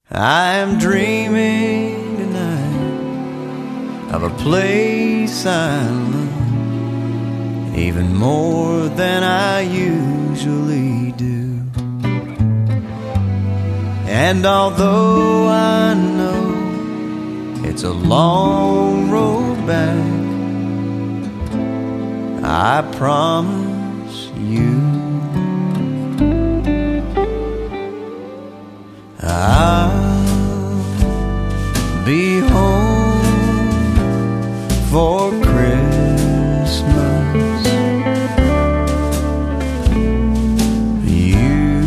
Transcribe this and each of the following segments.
I am dreaming tonight of a place I love, even more than I usually do. And although I know it's a long road back, I promise you I'll be home for Christmas. You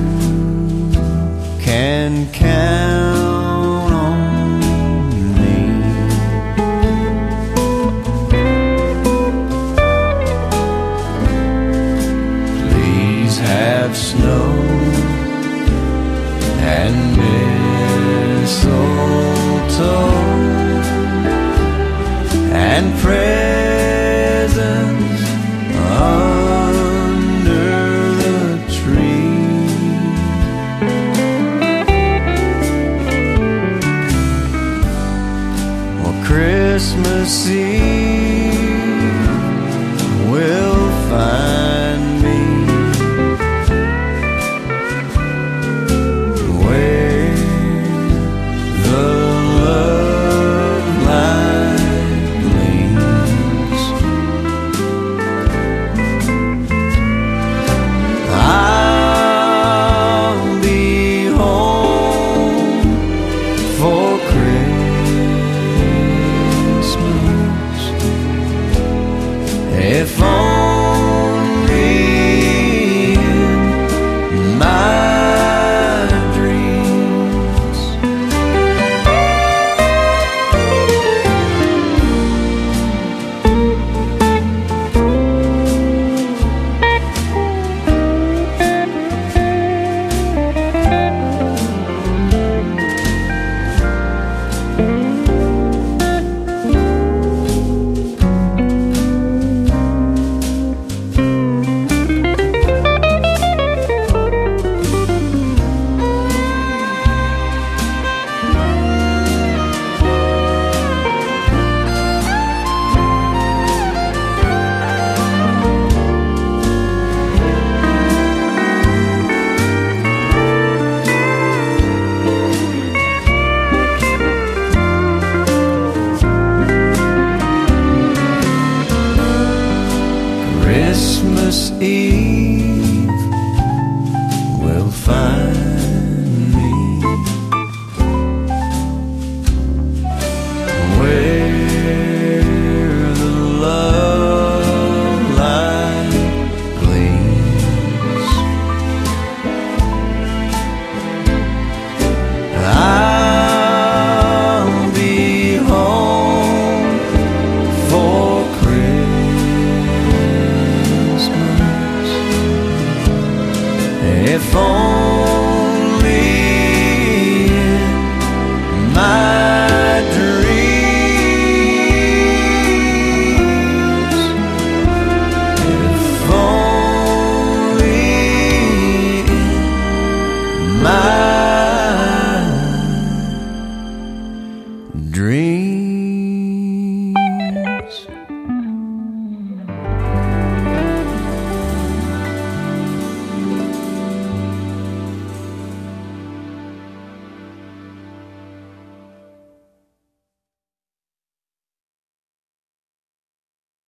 can count on me. Please have snow and mistletoe and presents under the tree. Well, Christmas Eve